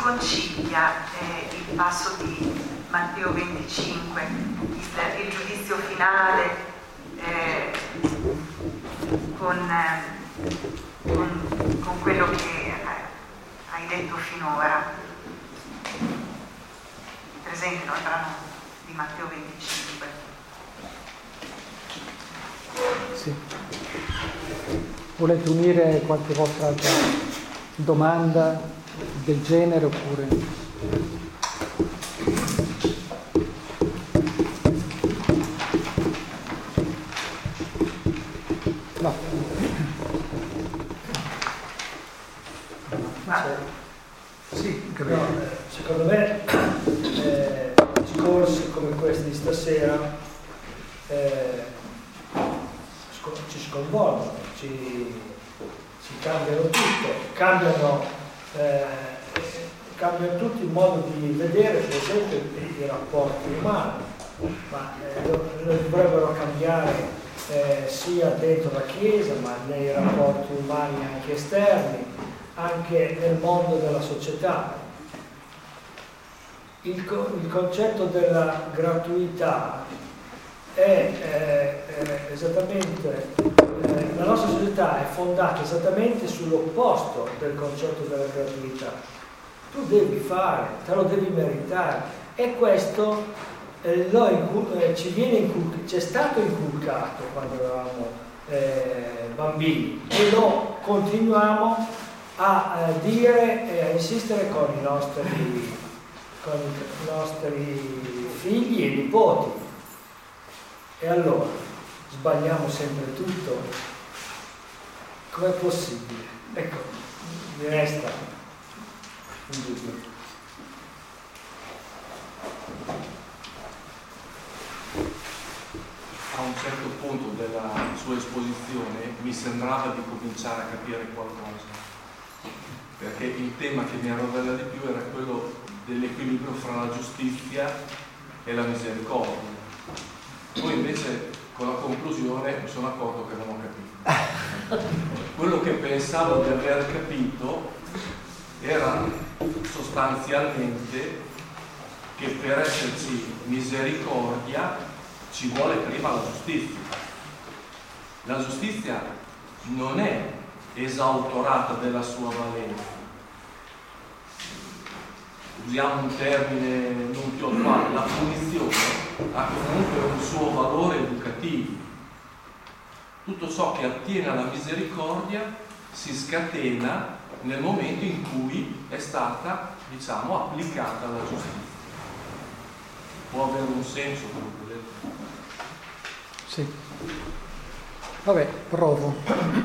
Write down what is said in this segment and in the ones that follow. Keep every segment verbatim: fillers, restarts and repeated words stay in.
concilia eh, il passo di Matteo venticinque, il, il giudizio finale eh, con, eh, con, con quello che eh, hai detto finora? Presente il brano di Matteo venticinque. Sì. Volete unire qualche vostra altra domanda del genere oppure? No. Sì, no, secondo me eh, discorsi come questi di stasera eh, sc- ci sconvolgono, ci, ci cambiano tutto, cambiano, eh, cambiano tutto il modo di vedere, per esempio, i, i rapporti umani, ma eh, dovrebbero cambiare eh, sia dentro la Chiesa, ma nei rapporti umani anche esterni, anche nel mondo della società. Il, co- il concetto della gratuità è eh, eh, esattamente, eh, la nostra società è fondata esattamente sull'opposto del concetto della gratuità. Tu devi fare, te lo devi meritare, e questo eh, lo incul- eh, ci viene incul- ci è stato inculcato quando eravamo eh, bambini, e lo continuiamo a eh, dire e a insistere con i nostri, con i nostri figli e nipoti. E allora sbagliamo sempre tutto? Com'è possibile? Ecco, mi resta un dubbio. A un certo punto della sua esposizione mi sembrava di cominciare a capire qualcosa, perché il tema che mi arrovella di più era quello dell'equilibrio fra la giustizia e la misericordia. Poi invece con la conclusione mi sono accorto che non ho capito. Quello che pensavo di aver capito era sostanzialmente che per esserci misericordia ci vuole prima la giustizia. La giustizia non è esautorata della sua valenza. Usiamo un termine non più attuale, la punizione ha comunque un suo valore educativo. Tutto ciò che attiene alla misericordia si scatena nel momento in cui è stata, diciamo, applicata la giustizia. Può avere un senso quello che ho detto? Sì. Vabbè, provo.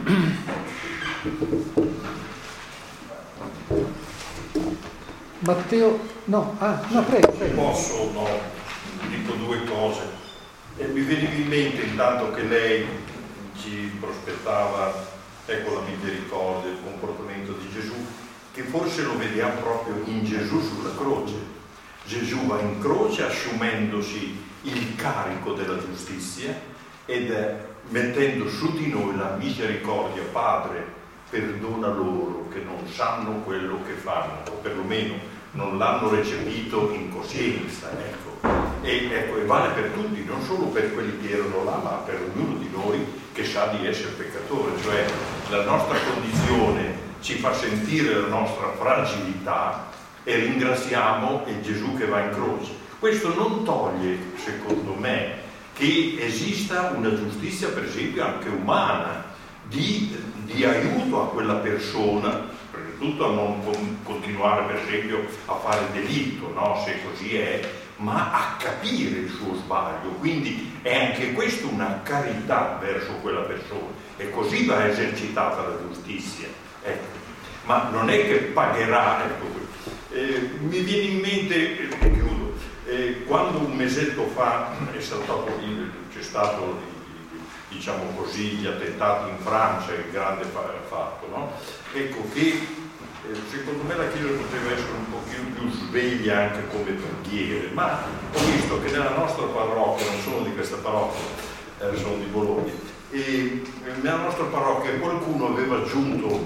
Matteo, no, ah, no, prego, prego. Posso, no, dico due cose. E mi veniva in mente intanto che lei ci prospettava, ecco, la misericordia, il comportamento di Gesù, che forse lo vediamo proprio in Gesù sulla croce. Gesù va in croce assumendosi il carico della giustizia ed è mettendo su di noi la misericordia. Padre, perdona loro che non sanno quello che fanno, o perlomeno non l'hanno recepito in coscienza, ecco. E, ecco, e vale per tutti, non solo per quelli che erano là, ma per ognuno di noi che sa di essere peccatore. Cioè la nostra condizione ci fa sentire la nostra fragilità e ringraziamo il Gesù che va in croce. Questo non toglie, secondo me, che esista una giustizia, per esempio, anche umana, di, di aiuto a quella persona, prima di tutto a non con, continuare, per esempio, a fare delitto, no? Se così è, ma a capire il suo sbaglio. Quindi è anche questo una carità verso quella persona, e così va esercitata la giustizia. Ecco. Ma non è che pagherà, ecco. Eh, mi viene in mente, e chiudo, eh, quando un mesetto fa è saltato, c'è stato, diciamo così, gli attentati in Francia, il grande fatto, no? Ecco che eh, secondo me la Chiesa poteva essere un pochino più sveglia anche come preghiere, ma ho visto che nella nostra parrocchia, non sono di questa parrocchia, eh, sono di Bologna, e nella nostra parrocchia qualcuno aveva aggiunto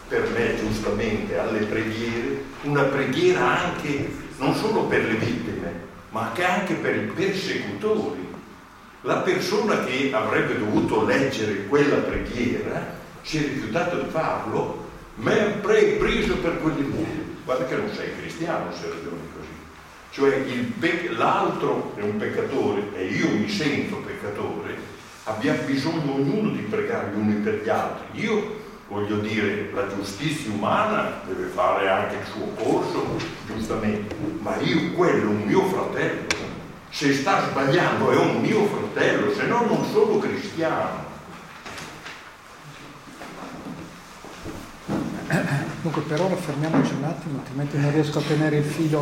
per me giustamente alle preghiere, una preghiera anche non solo per le vittime, ma anche per i persecutori. La persona che avrebbe dovuto leggere quella preghiera si è rifiutato di farlo, ma è preso per quelli. Guarda che non sei cristiano se ragioni così. Cioè il pe- l'altro è un peccatore e io mi sento peccatore, abbiamo bisogno ognuno di pregare gli uni per gli altri. Io voglio dire, la giustizia umana deve fare anche il suo corso, giustamente, ma io, quello è un mio fratello. Se sta sbagliando è un mio fratello, se no non sono cristiano. Dunque per ora fermiamoci un attimo, altrimenti non riesco a tenere il filo.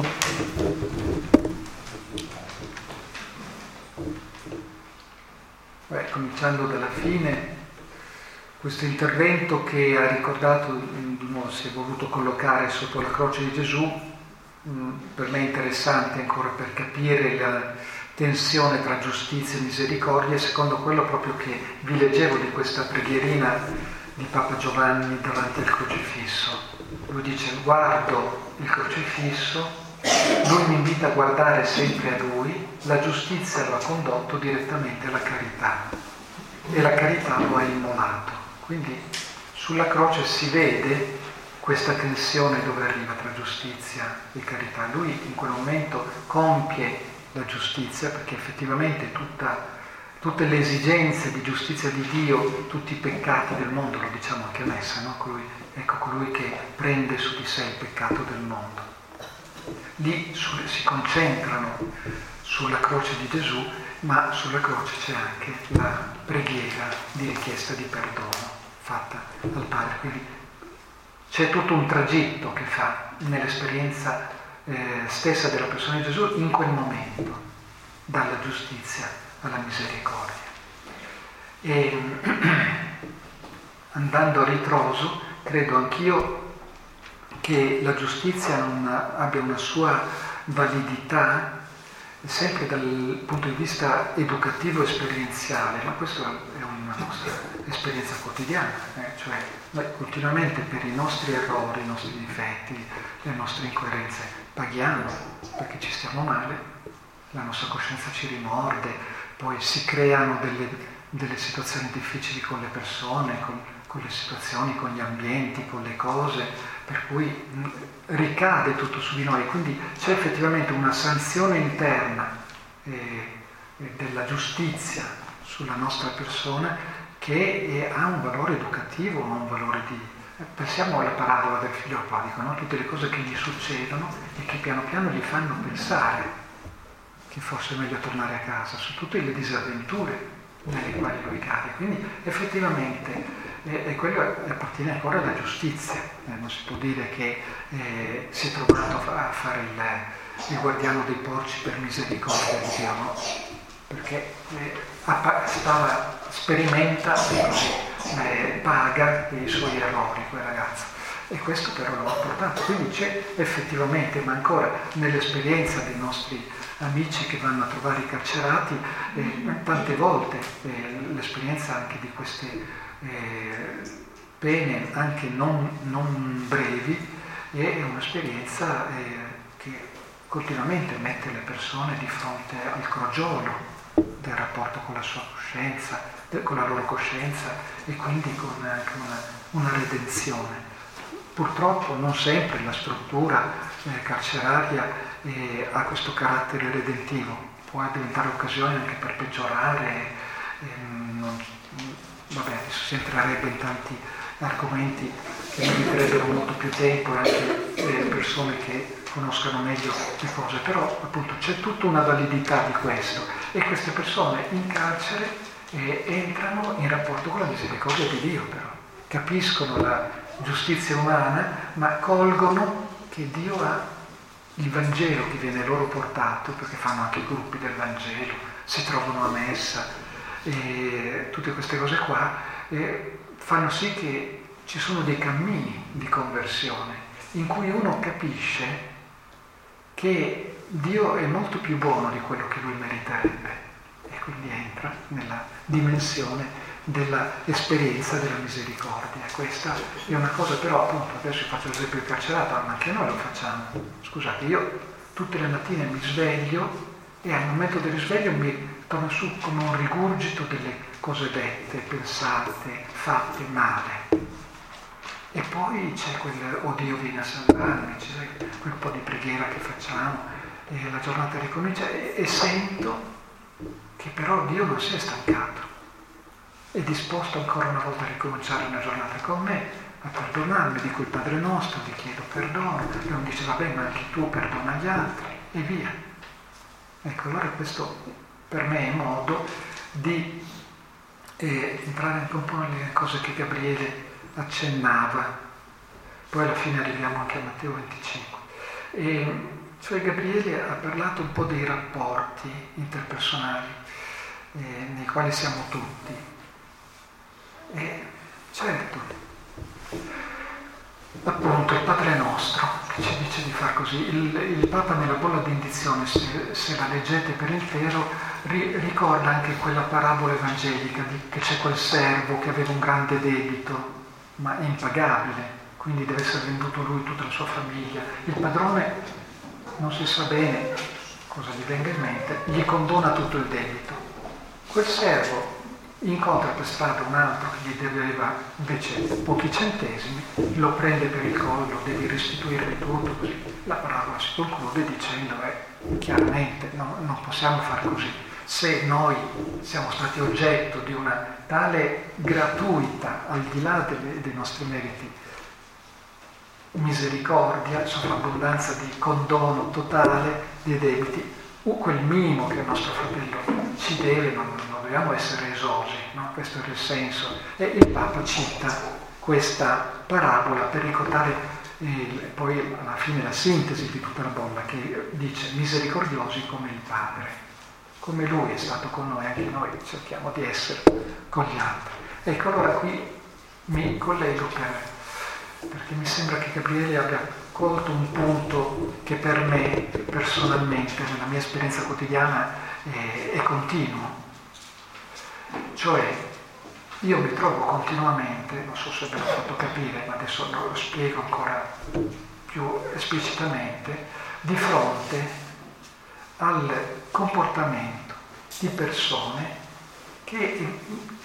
Beh, cominciando dalla fine, questo intervento che ha ricordato, di nuovo si è voluto collocare sotto la croce di Gesù, per me è interessante ancora per capire la tensione tra giustizia e misericordia, secondo quello proprio che vi leggevo di questa preghierina di Papa Giovanni davanti al crocifisso. Lui dice: guardo il crocifisso, lui mi invita a guardare sempre a lui, la giustizia lo ha condotto direttamente alla carità e la carità lo ha immolato. Quindi sulla croce si vede questa tensione dove arriva tra giustizia e carità. Lui in quel momento compie la giustizia perché effettivamente tutta, tutte le esigenze di giustizia di Dio, tutti i peccati del mondo, lo diciamo anche a messa, no? Colui, ecco colui che prende su di sé il peccato del mondo. Lì su, si concentrano sulla croce di Gesù, ma sulla croce c'è anche la preghiera di richiesta di perdono fatta al Padre. Quindi c'è tutto un tragitto che fa nell'esperienza eh, stessa della persona di Gesù in quel momento, dalla giustizia alla misericordia. E andando a ritroso, credo anch'io che la giustizia non abbia una sua validità sempre dal punto di vista educativo e esperienziale, ma questa è una nostra esperienza quotidiana, eh? Cioè noi continuamente per i nostri errori, i nostri difetti, le nostre incoerenze paghiamo perché ci stiamo male, la nostra coscienza ci rimorde, poi si creano delle, delle situazioni difficili con le persone, con, con le situazioni, con gli ambienti, con le cose, per cui ricade tutto su di noi, quindi c'è effettivamente una sanzione interna eh, della giustizia sulla nostra persona che ha un valore educativo, ha un valore di... Pensiamo alla parabola del figlio prodigo, no? Tutte le cose che gli succedono e che piano piano gli fanno pensare che forse è meglio tornare a casa, su tutte le disavventure nelle quali lui cade. Quindi effettivamente E, e quello appartiene ancora alla giustizia, eh, non si può dire che eh, si è trovato a fare il, il guardiano dei porci per misericordia di Dio, no? Perché eh, stava, sperimenta e eh, paga i suoi errori quel ragazzo, e questo però lo ha portato. Quindi c'è effettivamente, ma ancora nell'esperienza dei nostri amici che vanno a trovare i carcerati, eh, tante volte eh, l'esperienza anche di queste Eh, pene anche non, non brevi è un'esperienza eh, che continuamente mette le persone di fronte al crogiolo del rapporto con la sua coscienza, de, con la loro coscienza e quindi con anche una, una redenzione. Purtroppo non sempre la struttura eh, carceraria eh, ha questo carattere redentivo, può diventare occasione anche per peggiorare, eh, non, Vabbè, adesso si entrerebbe in tanti argomenti che meriterebbero molto più tempo e anche eh, persone che conoscano meglio le cose, però appunto c'è tutta una validità di questo e queste persone in carcere eh, entrano in rapporto con la misericordia di Dio, però capiscono la giustizia umana, ma colgono che Dio ha il Vangelo che viene loro portato, perché fanno anche i gruppi del Vangelo, si trovano a messa. E tutte queste cose qua eh, fanno sì che ci sono dei cammini di conversione in cui uno capisce che Dio è molto più buono di quello che lui meriterebbe e quindi entra nella dimensione dell'esperienza della misericordia. Questa è una cosa, però appunto adesso faccio l'esempio del carcerato, ma anche noi lo facciamo. Scusate, io tutte le mattine mi sveglio e al momento del risveglio mi torno su come un rigurgito delle cose dette, pensate, fatte male. E poi c'è quel "oh Dio vieni a salvarmi", c'è quel po' di preghiera che facciamo e la giornata ricomincia e, e sento che però Dio non si è stancato, è disposto ancora una volta a ricominciare una giornata con me, a perdonarmi, dico il Padre nostro, ti chiedo perdono, e uno dice vabbè ma anche tu perdona gli altri e via. Ecco, allora questo per me è modo di eh, entrare anche un po' nelle cose che Gabriele accennava, poi alla fine arriviamo anche a Matteo venticinque. E, cioè Gabriele ha parlato un po' dei rapporti interpersonali eh, nei quali siamo tutti. E certo, appunto il Padre nostro che ci dice di far così, il, il Papa nella bolla di indizione, se, se la leggete per intero, ri, ricorda anche quella parabola evangelica di, che c'è quel servo che aveva un grande debito, ma è impagabile, quindi deve essere venduto lui, tutta la sua famiglia. Il padrone non si sa bene cosa gli venga in mente, gli condona tutto il debito. Quel servo incontra per strada un altro che gli deveva invece pochi centesimi, lo prende per il collo, devi restituirgli tutto, così. La parabola si conclude dicendo eh, chiaramente no, non possiamo far così. Se noi siamo stati oggetto di una tale gratuita, al di là delle, dei nostri meriti, misericordia, sovrabbondanza di condono totale dei debiti, uh, quel minimo che il nostro fratello ci deve, non, non dobbiamo essere esosi, no? Questo è il senso. E il Papa cita questa parabola per ricordare il, poi alla fine la sintesi di tutta la bolla, che dice misericordiosi come il Padre. Come Lui è stato con noi, anche noi cerchiamo di essere con gli altri. Ecco, allora qui mi collego per, perché mi sembra che Gabriele abbia colto un punto che per me, personalmente, nella mia esperienza quotidiana, è, è continuo. Cioè, io mi trovo continuamente, non so se ve l'ho fatto capire, ma adesso lo spiego ancora più esplicitamente, di fronte al comportamento di persone che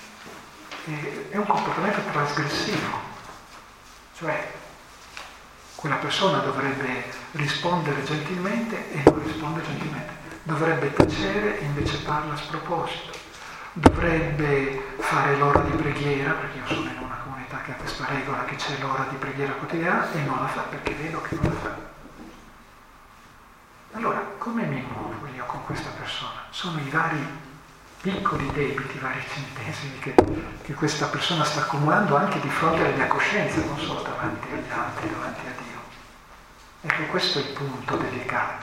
è un comportamento trasgressivo, cioè quella persona dovrebbe rispondere gentilmente e non risponde gentilmente, dovrebbe tacere e invece parla a sproposito, dovrebbe fare l'ora di preghiera, perché io sono in una comunità che ha questa regola che c'è l'ora di preghiera quotidiana e non la fa perché vedo che non la fa. Allora, come mi muovo io con questa persona? Sono i vari piccoli debiti, i vari centesimi che, che questa persona sta accumulando anche di fronte alla mia coscienza, non solo davanti agli altri, davanti a Dio. Ecco, questo è il punto delicato.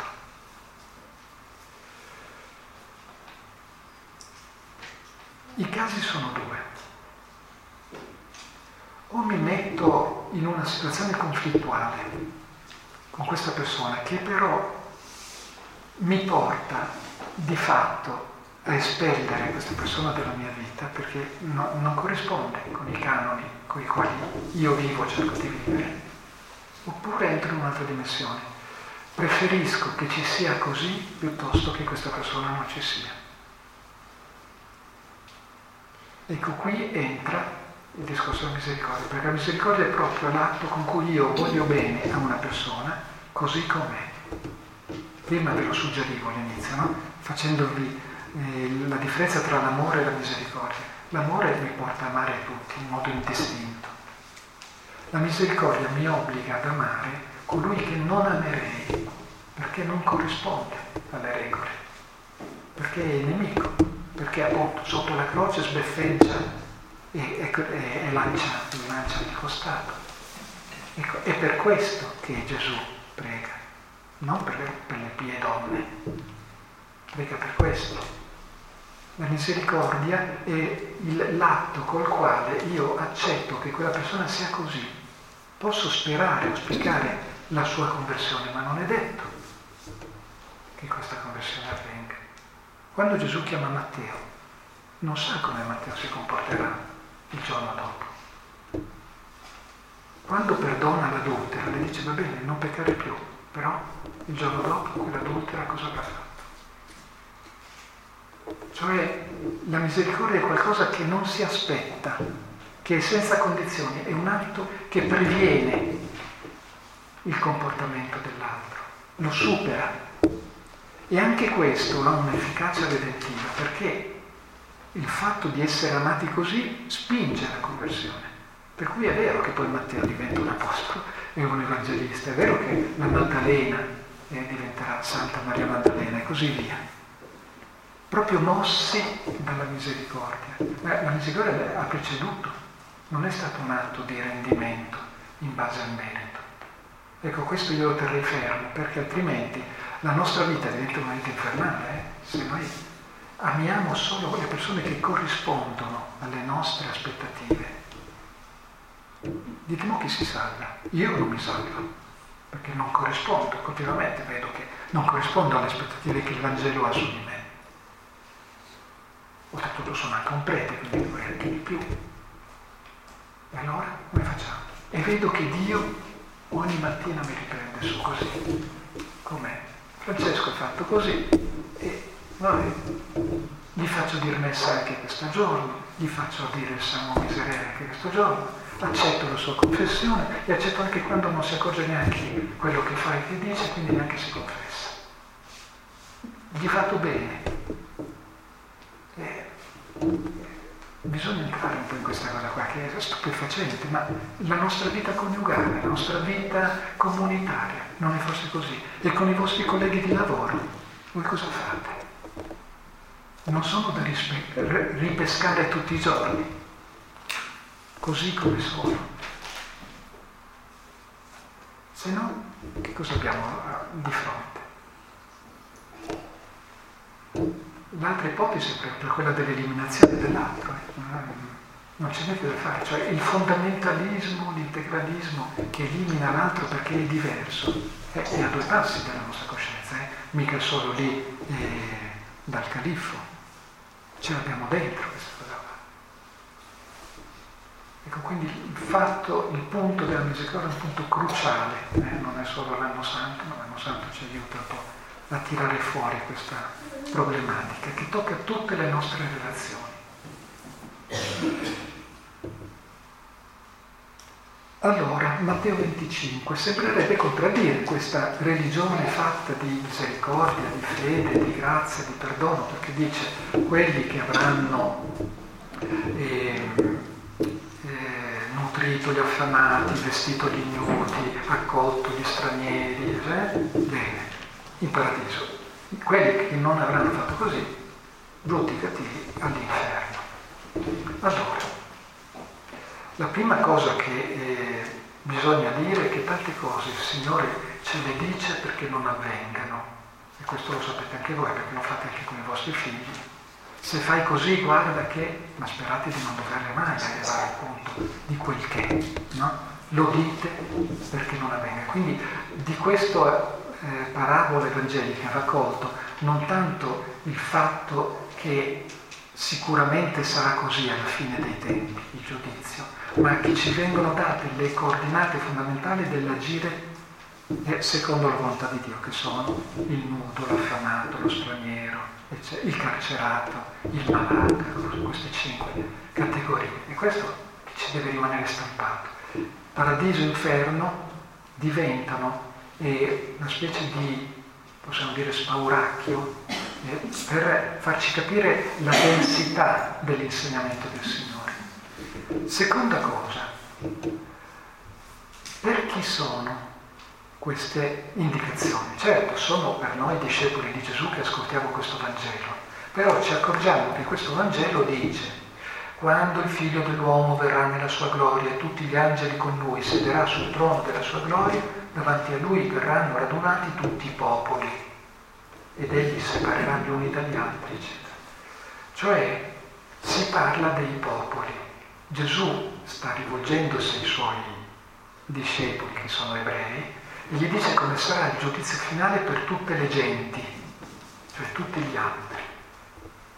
I casi sono due. O mi metto in una situazione conflittuale con questa persona che però mi porta di fatto a espellere questa persona dalla mia vita perché no, non corrisponde con i canoni con i quali io vivo, cerco di vivere, oppure entro in un'altra dimensione. Preferisco che ci sia così piuttosto che questa persona non ci sia. Ecco, qui entra il discorso della misericordia, perché la misericordia è proprio l'atto con cui io voglio bene a una persona così com'è. Prima ve lo suggerivo all'inizio, no? Facendovi eh, la differenza tra l'amore e la misericordia. L'amore mi porta a amare tutti in modo indistinto. La misericordia mi obbliga ad amare colui che non amerei, perché non corrisponde alle regole, perché è nemico, perché appunto sotto la croce sbeffeggia e, e, e, e lancia, lancia il costato. Ecco, è per questo che Gesù prega. Non per le, per le pie donne, prega per questo. La misericordia è il, l'atto col quale io accetto che quella persona sia così. Posso sperare, auspicare la sua conversione, ma non è detto che questa conversione avvenga. Quando Gesù chiama Matteo non sa come Matteo si comporterà il giorno dopo. Quando perdona l'adultera, le dice va bene, non peccare più, però il giorno dopo quell'adultera cosa avrà fatto? Cioè la misericordia è qualcosa che non si aspetta, che è senza condizioni, è un atto che previene il comportamento dell'altro, lo supera. E anche questo ha un'efficacia redentiva, perché il fatto di essere amati così spinge alla conversione. Per cui è vero che poi Matteo diventa un apostolo e un evangelista, è vero che la Maddalena eh, diventerà Santa Maria Maddalena e così via. Proprio mossi dalla misericordia. Eh, la misericordia ha preceduto, non è stato un atto di rendimento in base al merito. Ecco, questo io lo terrei fermo, perché altrimenti la nostra vita diventa una vita infernale, eh? Se noi amiamo solo le persone che corrispondono alle nostre aspettative. Ditemi chi si salva. Io non mi salvo, perché non corrispondo, continuamente vedo che non corrispondo alle aspettative che il Vangelo ha su di me. Oltretutto sono anche un prete, quindi dovrei anche di più. E allora come facciamo? E vedo che Dio ogni mattina mi riprende su così. Com'è? Francesco ha fatto così e vabbè, gli faccio dire messa anche questo giorno, gli faccio dire il Salmo Miserere anche questo giorno, accetto la sua confessione e accetto anche quando non si accorge neanche quello che fa e che dice, quindi neanche si confessa. Gli fatto bene. Eh, bisogna entrare un po' in questa cosa qua che è stupefacente, ma la nostra vita coniugale, la nostra vita comunitaria non è forse così? E con i vostri colleghi di lavoro voi cosa fate? Non sono da rispe- ripescare tutti i giorni, così come sono. Se no, che cosa abbiamo di fronte? L'altra ipotesi è proprio quella dell'eliminazione dell'altro, eh. Non c'è niente da fare, cioè il fondamentalismo, l'integralismo che elimina l'altro perché è diverso, eh, è a due passi dalla nostra coscienza, eh. Mica solo lì eh, dal califfo, ce l'abbiamo dentro questa cosa qua. Ecco, quindi il fatto, il punto della misericordia è un punto cruciale, eh, non è solo l'anno santo, ma l'anno santo ci aiuta un po' a tirare fuori questa problematica che tocca tutte le nostre relazioni. Allora, Matteo venticinque sembrerebbe contraddire questa religione fatta di misericordia, di fede, di grazia, di perdono, perché dice quelli che avranno eh, eh, nutrito gli affamati, vestito gli ignoti, accolto gli stranieri, eh? Bene, in paradiso. Quelli che non avranno fatto così, brutti cattivi, all'inferno. Allora, la prima cosa che eh, bisogna dire è che tante cose il Signore ce le dice perché non avvengano, e questo lo sapete anche voi perché lo fate anche con i vostri figli. Se fai così guarda che, ma sperate di non doverle mai arrivare al punto di quel che, no? Lo dite perché non avvenga. Quindi di questa eh, parabola evangelica ha raccolto non tanto il fatto che sicuramente sarà così alla fine dei tempi, il giudizio, ma che ci vengono date le coordinate fondamentali dell'agire secondo la volontà di Dio, che sono il nudo, l'affamato, lo straniero, il carcerato, il malato, queste cinque categorie. E questo ci deve rimanere stampato. Paradiso e inferno diventano eh, una specie di, possiamo dire, spauracchio eh, per farci capire la densità dell'insegnamento del Signore. Seconda cosa, per chi sono queste indicazioni? Certo, sono per noi discepoli di Gesù che ascoltiamo questo Vangelo, però ci accorgiamo che questo Vangelo dice: quando il Figlio dell'uomo verrà nella sua gloria e tutti gli angeli con lui, sederà sul trono della sua gloria, davanti a lui verranno radunati tutti i popoli ed egli separerà gli uni dagli altri, eccetera. Cioè si parla dei popoli. Gesù sta rivolgendosi ai suoi discepoli, che sono ebrei, e gli dice come sarà il giudizio finale per tutte le genti, cioè tutti gli altri.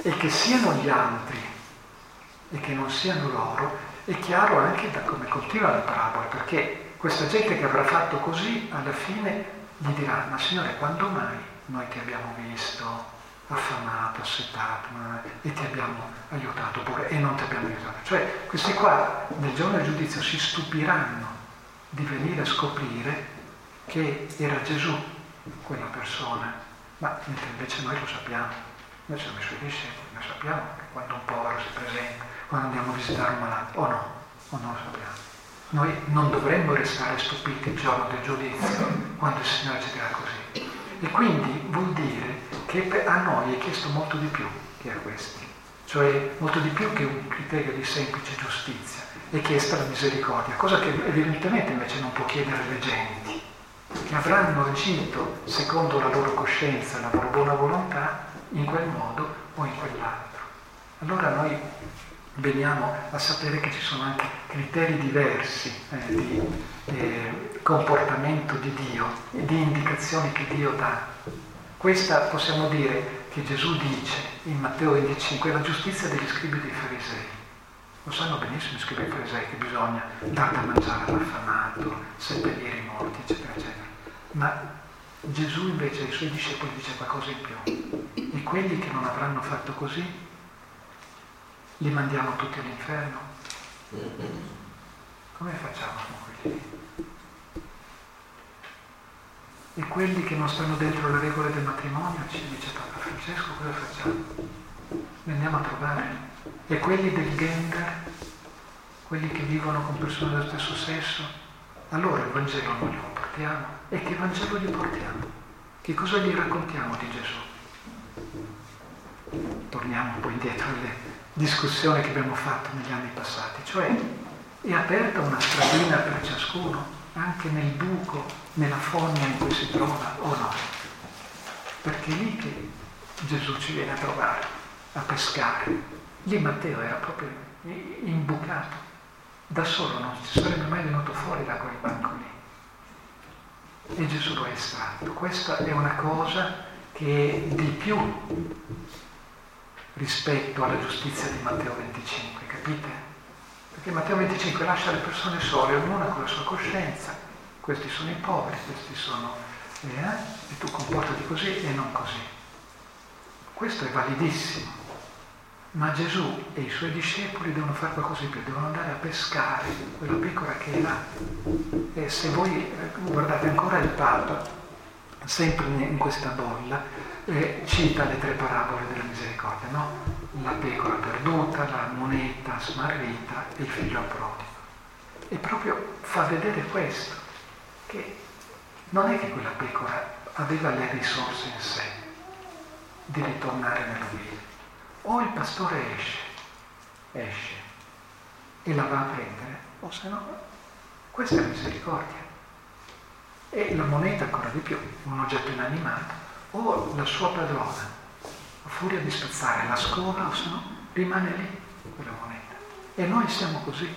E che siano gli altri e che non siano loro è chiaro anche da come continua la parabola, perché questa gente che avrà fatto così alla fine gli dirà: ma Signore, quando mai noi ti abbiamo visto affamato, assetato e ti abbiamo aiutato pure e non ti abbiamo aiutato? Cioè questi qua nel giorno del giudizio si stupiranno di venire a scoprire che era Gesù quella persona, ma mentre invece noi lo sappiamo. Noi siamo i suoi discepoli, noi sappiamo che quando un povero si presenta, quando andiamo a visitare un malato, o no, o non lo sappiamo. Noi non dovremmo restare stupiti il giorno del giudizio, quando il Signore ci dirà così. E quindi vuol dire che a noi è chiesto molto di più che a questi, cioè molto di più che un criterio di semplice giustizia, è chiesta la misericordia, cosa che evidentemente invece non può chiedere le genti, che avranno agito secondo la loro coscienza, la loro buona volontà, in quel modo o in quell'altro. Allora noi veniamo a sapere che ci sono anche criteri diversi eh, di eh, comportamento di Dio e di indicazioni che Dio dà. Questa possiamo dire che Gesù dice in Matteo venticinque: la giustizia degli scribi e dei farisei. Lo sanno benissimo i scribi e i farisei che bisogna dar da mangiare all'affamato, seppellire i morti, eccetera, eccetera. Ma Gesù invece ai suoi discepoli dice qualcosa in più. E quelli che non avranno fatto così, li mandiamo tutti all'inferno? Come facciamo con quelli? E quelli che non stanno dentro le regole del matrimonio, ci dice Papa Francesco, cosa facciamo? Li andiamo a trovare? E quelli del gender, quelli che vivono con persone dello stesso sesso, allora il Vangelo non glielo portiamo. E che Vangelo gli portiamo? Che cosa gli raccontiamo di Gesù? Torniamo un po' indietro alle discussioni che abbiamo fatto negli anni passati, cioè è aperta una stradina per ciascuno, anche nel buco, nella fogna in cui si trova o no? Perché è lì che Gesù ci viene a trovare, a pescare. Lì Matteo era proprio imbucato, da solo non ci sarebbe mai venuto fuori da quel banco lì. E Gesù lo è estratto. Questa è una cosa che è di più rispetto alla giustizia di Matteo venticinque, capite? Perché Matteo venticinque lascia le persone sole, ognuna con la sua coscienza. Questi sono i poveri, questi sono eh, e tu comportati così e non così. Questo è validissimo. Ma Gesù e i suoi discepoli devono fare qualcosa di più, devono andare a pescare quella pecora che è là. E se voi guardate ancora il Papa, sempre in questa bolla, eh, cita le tre parabole della misericordia, no? La pecora perduta, la moneta smarrita e il figlio prodigo. E proprio fa vedere questo, che non è che quella pecora aveva le risorse in sé di ritornare nell'ovile. O il pastore esce, esce e la va a prendere, o se no, questa è misericordia. E la moneta ancora di più, un oggetto inanimato, o la sua padrona, a furia di spezzare la scopa, o se no, rimane lì quella moneta. E noi siamo così.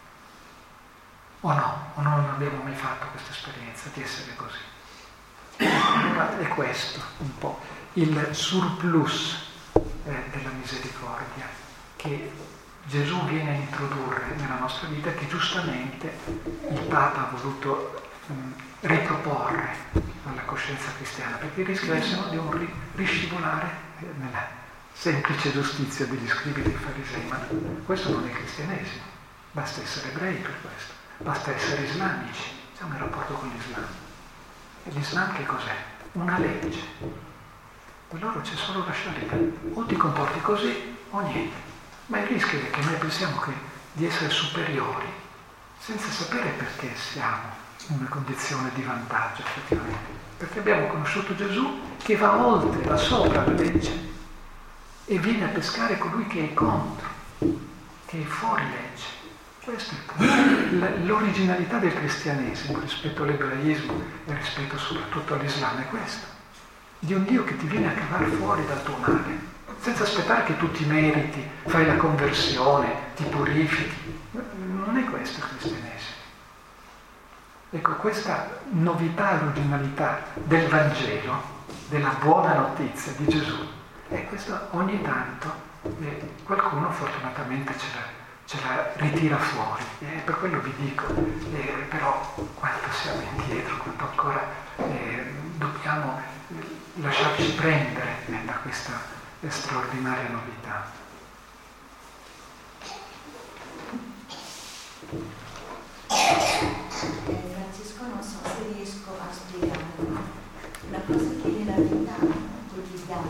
O no, o non abbiamo mai fatto questa esperienza di essere così. Allora è questo un po' il surplus Eh, della misericordia che Gesù viene a introdurre nella nostra vita, che giustamente il Papa ha voluto mh, riproporre alla coscienza cristiana, perché rischia essere di un ri- riscivolare eh, nella semplice giustizia degli scribi e dei farisei, ma questo non è cristianesimo, basta essere ebrei per questo, basta essere islamici, siamo in rapporto con l'Islam. E l'Islam che cos'è? Una legge. Per loro c'è solo la scelta, o ti comporti così o niente. Ma il rischio è che noi pensiamo che di essere superiori, senza sapere perché siamo in una condizione di vantaggio effettivamente. Perché abbiamo conosciuto Gesù che va oltre, va sopra la legge e viene a pescare colui che è contro, che è fuori legge. Questo è il punto. L'originalità del cristianesimo rispetto all'ebraismo e rispetto soprattutto all'Islam è questo. Di un Dio che ti viene a cavare fuori dal tuo male, senza aspettare che tu ti meriti, fai la conversione, ti purifichi. Non è questo il cristianesimo. Ecco, questa novità e originalità del Vangelo, della buona notizia di Gesù, E questo ogni tanto eh, qualcuno fortunatamente ce la, ce la ritira fuori. E per quello vi dico, eh, però quanto siamo indietro, quanto ancora eh, dobbiamo lasciarci prendere eh, da questa straordinaria novità. Francesco, non so se riesco a spiegare una cosa che nella vita quotidiana,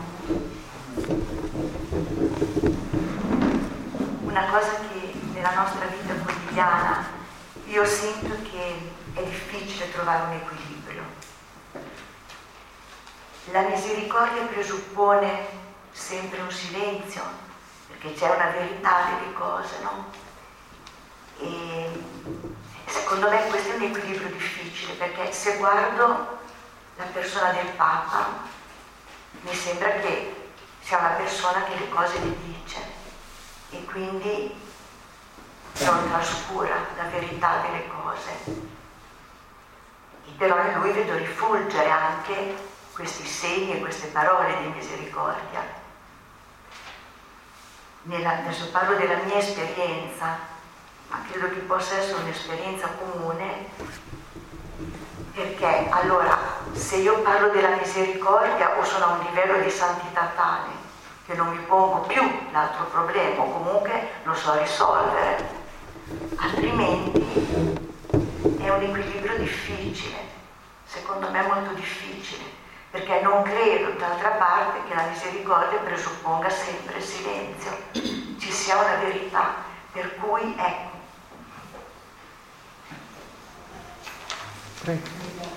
una cosa che nella nostra vita quotidiana io sento che è difficile trovare un equilibrio. La misericordia presuppone sempre un silenzio, perché c'è una verità delle cose, no? E secondo me questo è un equilibrio difficile, perché se guardo la persona del Papa mi sembra che sia una persona che le cose le dice e quindi non trascura la verità delle cose. E però in lui vedo rifulgere anche questi segni e queste parole di misericordia. Nella, adesso parlo della mia esperienza, ma credo che possa essere un'esperienza comune, perché allora se io parlo della misericordia o sono a un livello di santità tale che non mi pongo più l'altro problema o comunque lo so risolvere, altrimenti è un equilibrio difficile, secondo me molto difficile, perché non credo d'altra parte che la misericordia presupponga sempre silenzio, ci sia una verità, per cui ecco. Prego.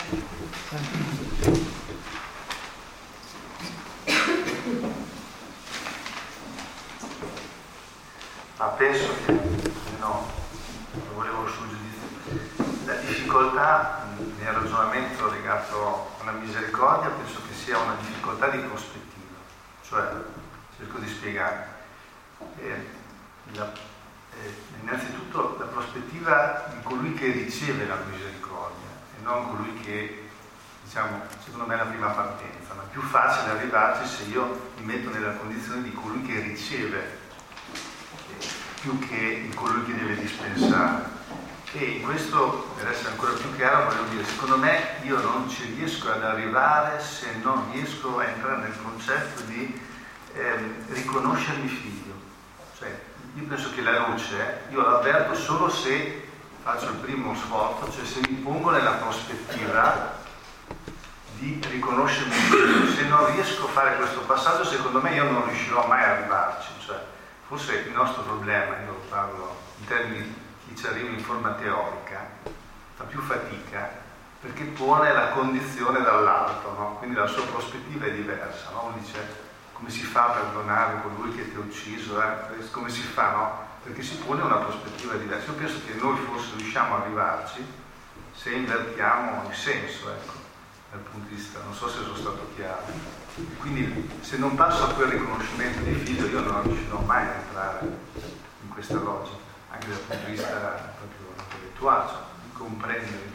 Ma penso che, no, non volevo il suo giudizio, la difficoltà nel ragionamento legato alla misericordia penso che sia una difficoltà di prospettiva, cioè, cerco di spiegare, eh, la, eh, innanzitutto la prospettiva di colui che riceve la misericordia e non colui che, diciamo, secondo me è la prima partenza, ma è più facile arrivarci se io mi metto nella condizione di colui che riceve più che in colui che deve dispensare. E in questo, per essere ancora più chiaro, voglio dire, secondo me io non ci riesco ad arrivare se non riesco a entrare nel concetto di ehm, riconoscermi figlio. Cioè, io penso che la luce, io l'avverto solo se faccio il primo sforzo, cioè se mi pongo nella prospettiva di riconoscermi figlio. Se non riesco a fare questo passaggio, secondo me io non riuscirò mai a arrivarci. Cioè, forse il nostro problema, io parlo in termini di chi ci arriva in forma teorica, fa più fatica perché pone la condizione dall'alto, no? Quindi la sua prospettiva è diversa, no? Uno dice come si fa a perdonare colui che ti ha ucciso, eh? Come si fa, no? Perché si pone una prospettiva diversa. Io penso che noi forse riusciamo ad arrivarci se invertiamo il senso, ecco, dal punto di vista, non so se sono stato chiaro. Quindi se non passo a quel riconoscimento di figlio io non riuscirò mai a entrare in questa logica, anche dal punto di vista proprio intellettuale, cioè di comprendere il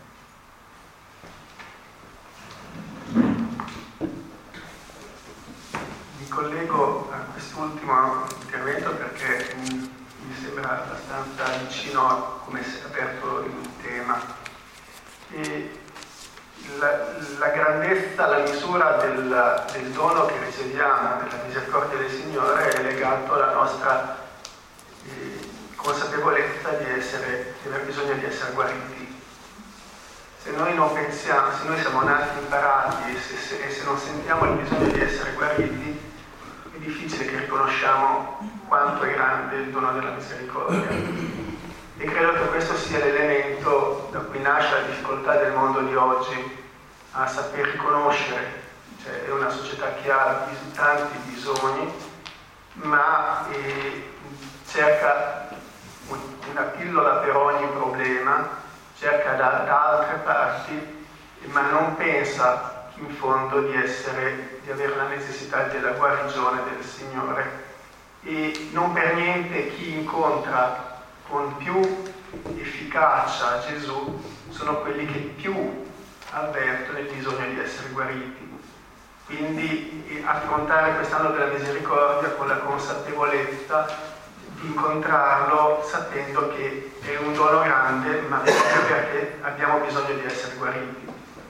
termine. Mi collego a quest'ultimo intervento perché mi, mi sembra abbastanza vicino a come si è aperto il tema. E La, la grandezza, la misura del, del dono che riceviamo, della misericordia del Signore, è legato alla nostra eh, consapevolezza di, essere, di aver bisogno di essere guariti. Se noi non pensiamo, se noi siamo nati imparati e se, se, e se non sentiamo il bisogno di essere guariti, è difficile che riconosciamo quanto è grande il dono della misericordia. E credo che questo sia l'elemento da cui nasce la difficoltà del mondo di oggi a saper riconoscere. Cioè, è una società che ha bis- tanti bisogni, ma eh, cerca un, una pillola per ogni problema, cerca da, da altre parti, ma non pensa in fondo di, essere, di avere la necessità della guarigione del Signore. E non per niente chi incontra con più efficacia Gesù sono quelli che più avvertono il bisogno di essere guariti. Quindi affrontare quest'anno della misericordia con la consapevolezza di incontrarlo sapendo che è un dono grande, ma proprio perché abbiamo bisogno di essere guariti.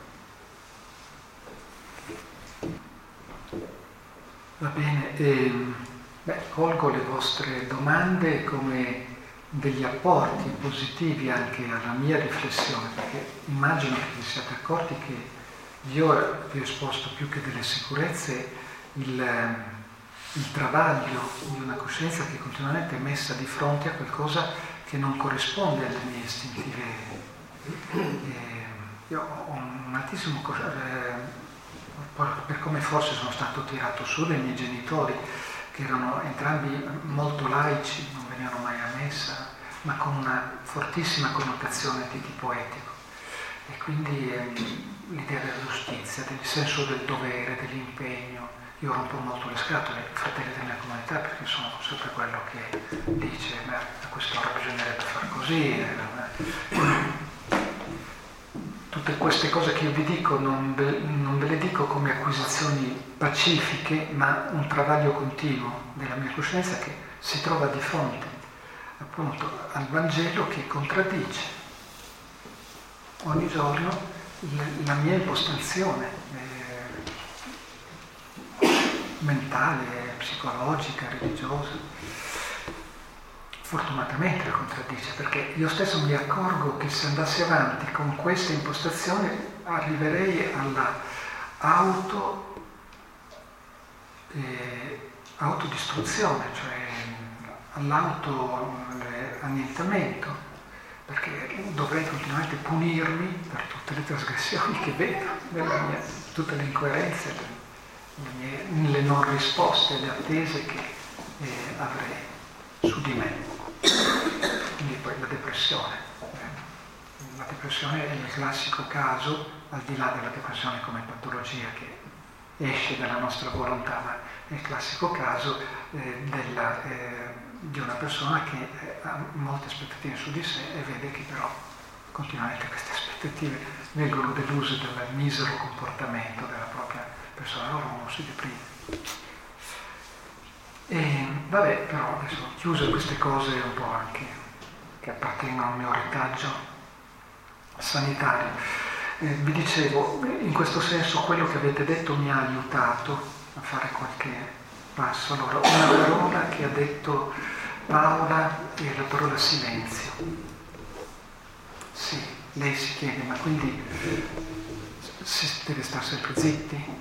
Va bene, eh, beh, colgo le vostre domande come degli apporti positivi anche alla mia riflessione, perché immagino che vi siate accorti che io vi ho esposto più che delle sicurezze il, il travaglio di una coscienza che continuamente è messa di fronte a qualcosa che non corrisponde alle mie istintive. Eh, io ho un altissimo eh, per come forse sono stato tirato su dai miei genitori, che erano entrambi molto laici, non venivano mai a messa, ma con una fortissima connotazione di tipo etico. E quindi eh, l'idea della giustizia, del senso del dovere, dell'impegno. Io rompo molto le scatole ai fratelli della mia comunità, perché sono sempre quello che dice ma a quest'ora bisognerebbe fare così. Eh, Tutte queste cose che io vi dico non ve, non ve le dico come acquisizioni pacifiche, ma un travaglio continuo della mia coscienza che si trova di fronte appunto al Vangelo che contraddice ogni giorno la mia impostazione eh, mentale, psicologica, religiosa. Fortunatamente la contraddice, perché io stesso mi accorgo che se andassi avanti con questa impostazione arriverei alla auto, eh, autodistruzione, cioè all'auto-annientamento, perché dovrei continuamente punirmi per tutte le trasgressioni che vedo, nella mia, tutte le incoerenze, le, mie, le non risposte, le attese che eh, avrei su di me. Quindi poi la depressione. La depressione è il classico caso, al di là della depressione come patologia che esce dalla nostra volontà, ma è il classico caso eh, della, eh, di una persona che eh, ha molte aspettative su di sé e vede che però continuamente queste aspettative vengono deluse dal misero comportamento della propria persona, allora uno si deprime. E vabbè, però adesso chiuse queste cose un po' anche che appartengono al mio retaggio sanitario. Eh, vi dicevo, in questo senso quello che avete detto mi ha aiutato a fare qualche passo. Allora, una parola che ha detto Paola è la parola silenzio. Sì, lei si chiede, ma quindi si deve stare sempre zitti?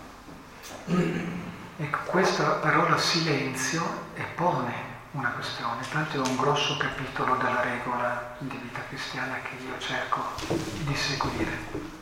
Ecco, questa parola silenzio pone una questione, tanto è un grosso capitolo della regola di vita cristiana che io cerco di seguire.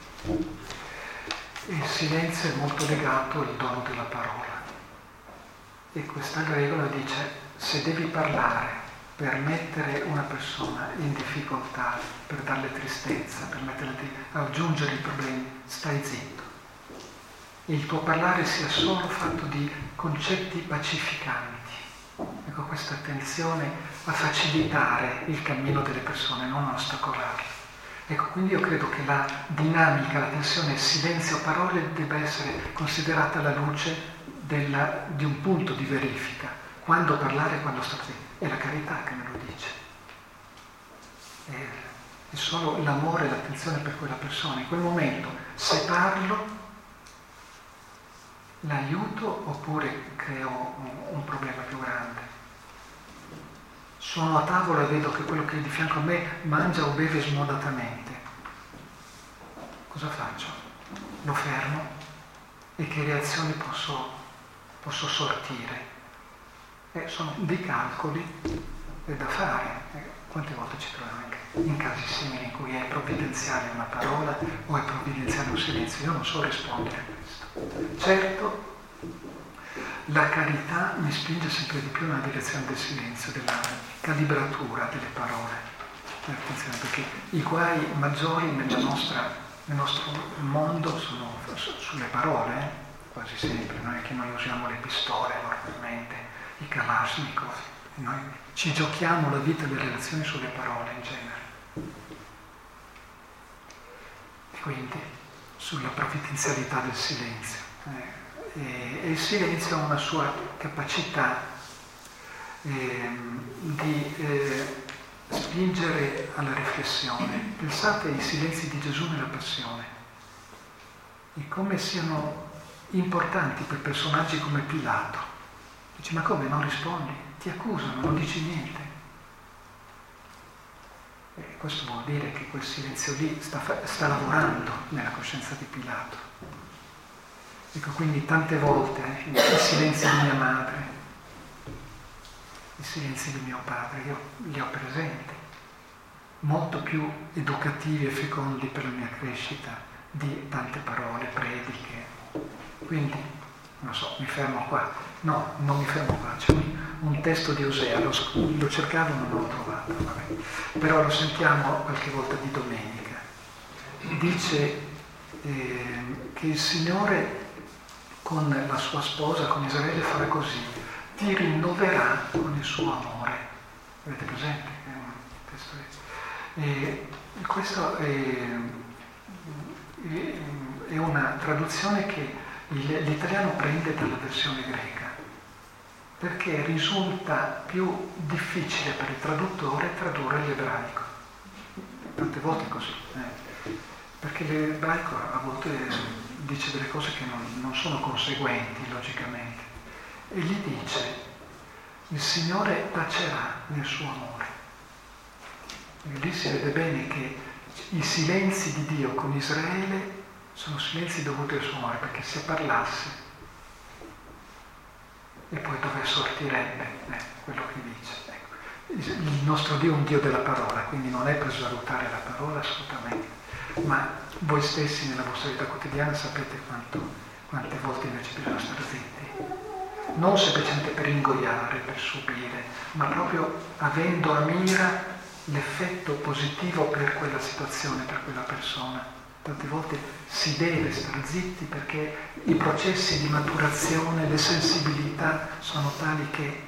Il silenzio è molto legato al dono della parola e questa regola dice: se devi parlare per mettere una persona in difficoltà, per darle tristezza, per metterla a aggiungere i problemi, stai zitto. Il tuo parlare sia solo fatto di concetti pacificanti. Ecco, questa attenzione a facilitare il cammino delle persone, non a ostacolarle. Ecco, quindi io credo che la dinamica, la tensione silenzio-parole debba essere considerata alla luce della, di un punto di verifica. Quando parlare e quando stare zitto. È la carità che me lo dice. È, è solo l'amore e l'attenzione per quella persona. In quel momento, se parlo, l'aiuto oppure creo un, un problema più grande? Sono a tavola e vedo che quello che è di fianco a me mangia o beve smodatamente. Cosa faccio? Lo fermo? E che reazioni posso, posso sortire? Eh, sono dei calcoli eh, da fare. Eh, quante volte ci troviamo anche in casi simili in cui è provvidenziale una parola o è provvidenziale un silenzio? Io non so rispondere a questo. Certo, la carità mi spinge sempre di più nella direzione del silenzio, della calibratura delle parole. Attenzione, perché i guai maggiori nella nostra, nel nostro mondo sono sulle parole, eh? Quasi sempre. Non è che noi usiamo le pistole normalmente, i Kalashnikov, noi ci giochiamo la vita e le relazioni sulle parole in genere. E quindi sulla provvidenzialità del silenzio. Eh, e, e il silenzio ha una sua capacità eh, di eh, spingere alla riflessione. Pensate ai silenzi di Gesù nella Passione e come siano importanti per personaggi come Pilato. Dici, ma come, non rispondi? Ti accusano, non dici niente. E questo vuol dire che quel silenzio lì sta, sta lavorando nella coscienza di Pilato. Ecco, quindi tante volte eh, i silenzi di mia madre, i silenzi di mio padre, io li ho presenti, molto più educativi e fecondi per la mia crescita di tante parole, prediche. Quindi, non so, mi fermo qua. No, non mi fermo qua, c'è un, un testo di Osea, lo, lo cercavo e non l'ho trovato, vabbè. Però lo sentiamo qualche volta di domenica. Dice eh, che il Signore con la sua sposa, con Israele, farà così, ti rinnoverà con il suo amore. Avete presente? È un testo e questo è, è una traduzione che l'italiano prende dalla versione greca, perché risulta più difficile per il traduttore tradurre l'ebraico. Tante volte è così, eh? Perché l'ebraico a volte dice delle cose che non, non sono conseguenti logicamente, e gli dice: il Signore tacerà nel suo amore. E lì si vede bene che i silenzi di Dio con Israele sono silenzi dovuti al suo amore, perché se parlasse e poi dove sortirebbe eh, quello che dice. Ecco. Il nostro Dio è un Dio della parola, quindi non è per svalutare la parola assolutamente, ma voi stessi nella vostra vita quotidiana sapete quanto, quante volte invece bisogna stare zitti, non semplicemente per ingoiare, per subire, ma proprio avendo a mira l'effetto positivo per quella situazione, per quella persona. Tante volte si deve stare zitti perché i processi di maturazione, le sensibilità sono tali che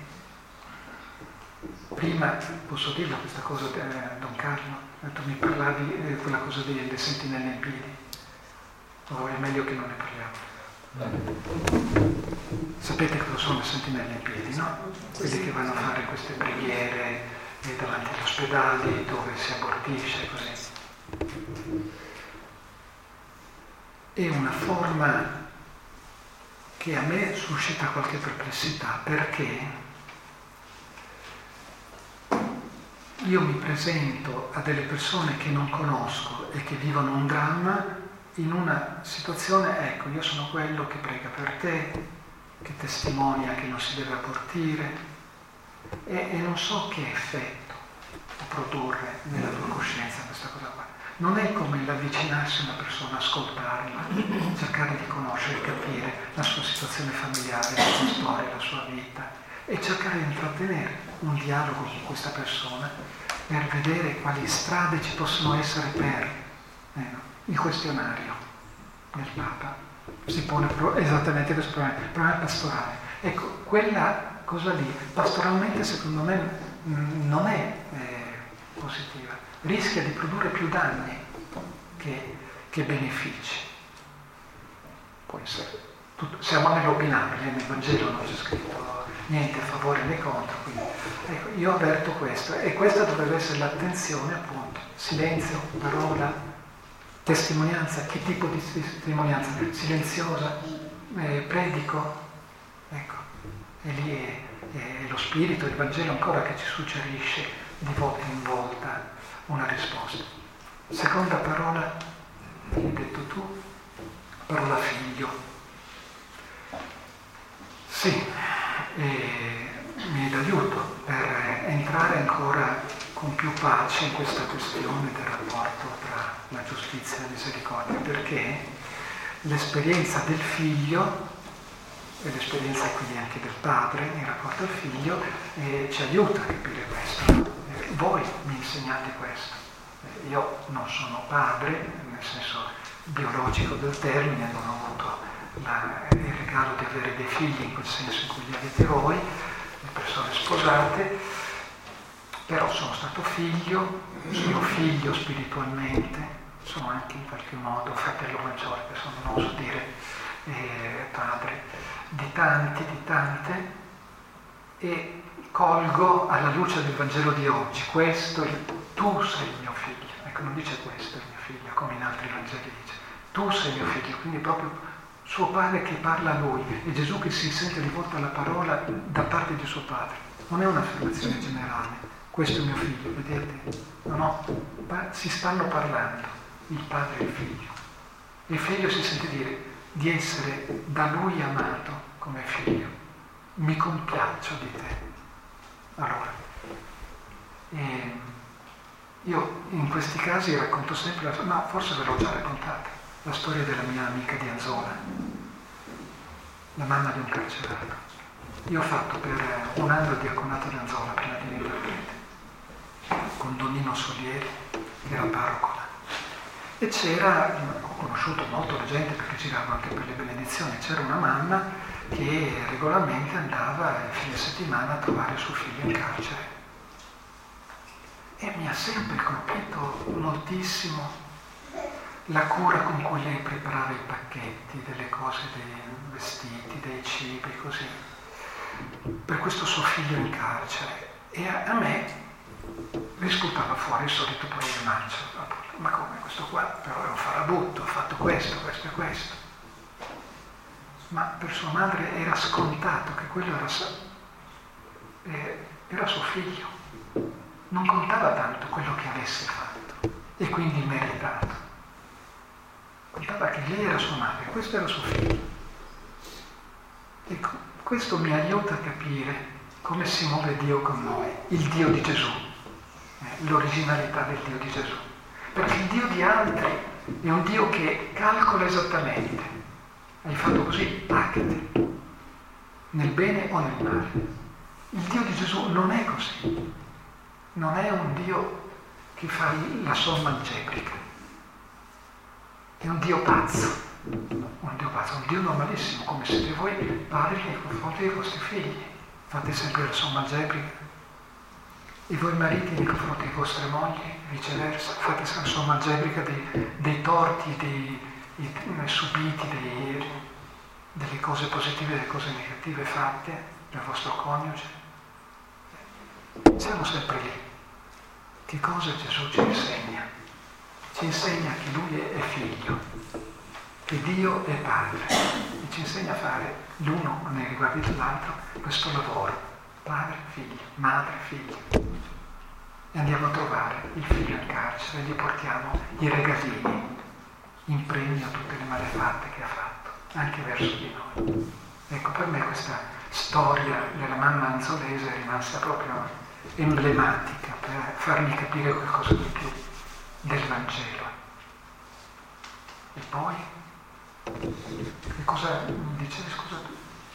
prima, posso dirla questa cosa, eh, Don Carlo, tu mi parlavi eh, quella cosa delle sentinelle in piedi, o è meglio che non ne parliamo? Sapete cosa sono le sentinelle in piedi, no? Quelli che vanno a fare queste preghiere eh, davanti agli ospedali dove si abortisce, così. È una forma che a me suscita qualche perplessità, perché io mi presento a delle persone che non conosco e che vivono un dramma in una situazione, ecco, io sono quello che prega per te, che testimonia che non si deve abortire, e, e non so che effetto può produrre nella tua coscienza questa cosa qua. Non è come l'avvicinarsi a una persona, ascoltarla, cercare di conoscere, capire la sua situazione familiare, la sua storia, la sua vita, e cercare di intrattenere un dialogo con questa persona per vedere quali strade ci possono essere per eh, no, il questionario del Papa. Si pone esattamente questo problema, il problema pastorale. Ecco, quella cosa lì, pastoralmente secondo me mh, non è eh, positiva. Rischia di produrre più danni che, che benefici. Può essere. Tutto, siamo nell'opinabile, nel Vangelo non c'è scritto niente a favore né contro. Quindi, ecco, io avverto questo, e questa dovrebbe essere l'attenzione, appunto. Silenzio, parola, testimonianza. Che tipo di testimonianza? Silenziosa, eh, predico. Ecco, e lì è, è lo Spirito, il Vangelo ancora che ci suggerisce di volta in volta una risposta. Seconda parola, hai detto tu, parola figlio. Sì, eh, mi è d'aiuto per entrare ancora con più pace in questa questione del rapporto tra la giustizia e la misericordia, perché l'esperienza del figlio e l'esperienza quindi anche del padre in rapporto al figlio eh, ci aiuta a capire questo. Voi mi insegnate questo. Io non sono padre, nel senso biologico del termine, non ho avuto la, il regalo di avere dei figli in quel senso in cui li avete voi, le persone sposate, però sono stato figlio, sono figlio spiritualmente, sono anche in qualche modo fratello maggiore, adesso non oso dire eh, di tanti, di tante, e colgo alla luce del Vangelo di oggi, questo, tu sei il mio figlio. Ecco, non dice questo è il mio figlio, come in altri Vangeli dice, tu sei mio figlio, quindi proprio suo padre che parla a lui, e Gesù che si sente rivolto alla parola da parte di suo padre. Non è un'affermazione generale, questo è mio figlio, vedete? No, no, si stanno parlando, il padre e il figlio. E il figlio si sente dire di essere da lui amato come figlio. Mi compiaccio di te. Allora, eh, io in questi casi racconto sempre, la, no, forse ve l'ho già raccontata, la storia della mia amica di Anzola, la mamma di un carcerato. Io ho fatto per un anno il diaconato di Anzola prima di venire a Rete, con Donino Solieri, che era parroco là. E c'era, ho conosciuto molto la gente perché giravo anche per le benedizioni, c'era una mamma che regolarmente andava il fine settimana a trovare suo figlio in carcere. E mi ha sempre colpito moltissimo la cura con cui lei preparava i pacchetti, delle cose, dei vestiti, dei cibi, così, per questo suo figlio in carcere. E a, a me risputava fuori il solito problemaccio. Ma come, questo qua però è un farabutto, ha fatto questo, questo e questo. Ma per sua madre era scontato che quello era, eh, era suo figlio. Non contava tanto quello che avesse fatto e quindi meritato. Contava che lei era sua madre, questo era suo figlio. Ecco, questo mi aiuta a capire come si muove Dio con noi, il Dio di Gesù, eh, l'originalità del Dio di Gesù. Perché il Dio di altri è un Dio che calcola esattamente. Hai fatto così, pagati, nel bene o nel male. Il Dio di Gesù non è così. Non è un Dio che fa la somma algebrica. È un Dio pazzo. Un Dio pazzo, un Dio normalissimo, come siete voi padri nei confronti dei vostri figli. Fate sempre la somma algebrica. E voi mariti nei confronti delle vostre mogli, viceversa, fate la somma algebrica dei, dei torti, dei, dei subiti, dei, delle cose positive e delle cose negative fatte dal vostro coniuge. Siamo sempre lì. Che cosa Gesù ci insegna? Ci insegna che Lui è figlio, che Dio è padre, e ci insegna a fare l'uno nei riguardi dell'altro questo lavoro. Padre, figlio, madre, figlio. E andiamo a trovare il figlio in carcere e gli portiamo i regalini in premio a tutte le malefatte che ha fatto, anche verso di noi. Ecco, per me questa storia della mamma anzolese è rimasta proprio emblematica per farmi capire qualcosa di più del Vangelo. E poi, che cosa dicevi, scusa tu?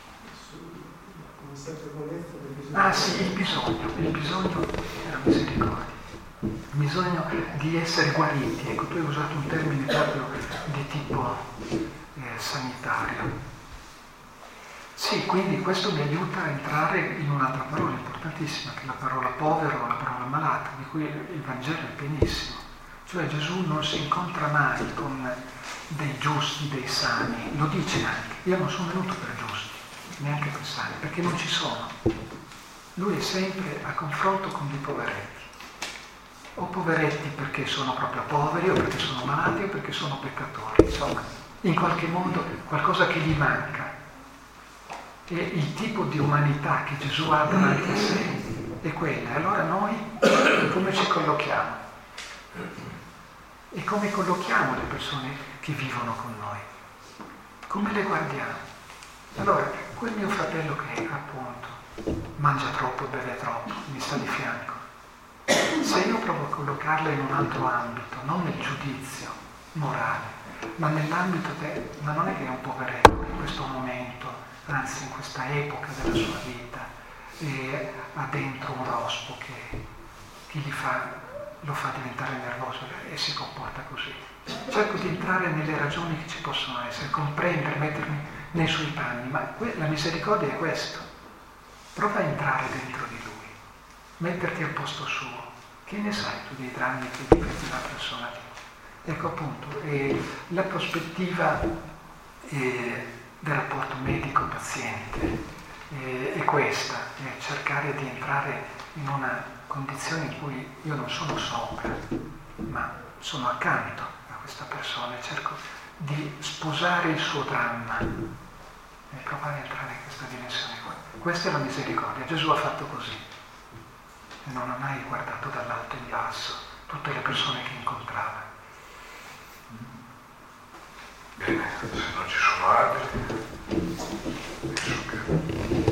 Ah sì, il bisogno, il bisogno della misericordia, il bisogno di essere guariti. Ecco, tu hai usato un termine proprio di tipo eh, sanitario. Sì, quindi questo mi aiuta a entrare in un'altra parola importantissima, che è la parola povero o la parola malato, di cui il Vangelo è pienissimo. Cioè Gesù non si incontra mai con dei giusti, dei sani, lo dice anche, io non sono venuto per giusti, neanche per sani, perché non ci sono. Lui è sempre a confronto con dei poveretti, o poveretti perché sono proprio poveri, o perché sono malati, o perché sono peccatori, insomma, in qualche modo qualcosa che gli manca. E il tipo di umanità che Gesù ha davanti a sé è quella. E allora noi come ci collochiamo? E come collochiamo le persone che vivono con noi? Come le guardiamo? Allora, quel mio fratello che appunto mangia troppo e beve troppo, mi sta di fianco, se io provo a collocarla in un altro ambito, non nel giudizio morale, ma nell'ambito del, ma non è che è un poveretto in questo momento, anzi in questa epoca della sua vita, e ha dentro un rospo che, che gli fa, lo fa diventare nervoso e si comporta così. Cerco di entrare nelle ragioni che ci possono essere, comprendere, mettermi nei suoi panni, ma que- la misericordia è questo. Prova a entrare dentro di lui, metterti al posto suo. Che ne sai tu dei drammi che vive una persona lì? Ecco appunto, eh, la prospettiva eh, del rapporto medico-paziente eh, è questa, è cercare di entrare in una condizione in cui io non sono sopra, ma sono accanto a questa persona e cerco di sposare il suo dramma e provare a entrare in questa dimensione qua. Questa è la misericordia. Gesù ha fatto così e non ha mai guardato dall'alto in basso tutte le persone che incontrava. Bene, se non ci sono altri, penso che